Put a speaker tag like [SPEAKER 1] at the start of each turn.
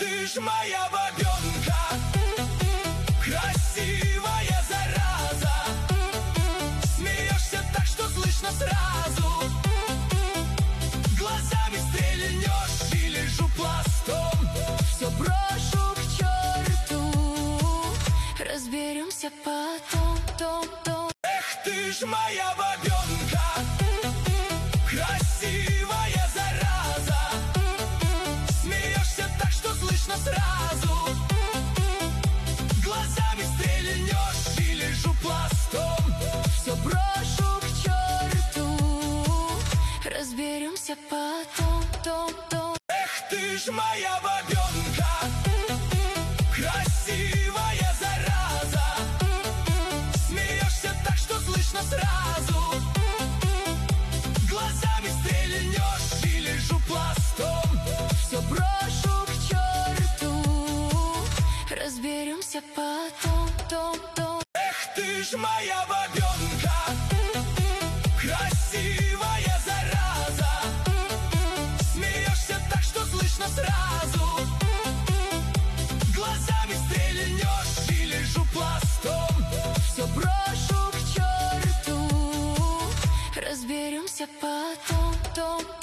[SPEAKER 1] Ты ж моя бабенка, красивая зараза. Смеешься так, что слышно сразу. Глазами стрельнешь и лежу пластом.
[SPEAKER 2] Все брошу к черту, разберемся потом, том.
[SPEAKER 1] Эх, ты ж моя бабенка, красивая зараза. Смеешься так, что слышно сразу. Глазами стрельнешь и лежу пластом.
[SPEAKER 2] Все брошу к черту, разберемся потом, том.
[SPEAKER 1] Эх, ты ж моя бабенка, красивая зараза. Смеешься так, что слышно сразу. Глазами стрельнешь и лежу пластом.
[SPEAKER 2] Все брошу к черту, разберемся потом, том.
[SPEAKER 1] Эх, ты ж моя бабенка, красивая зараза. Смеешься так, что слышно сразу. Глазами стрельнешь и лежу пластом.
[SPEAKER 2] Все брошу к черту, разберемся потом, том.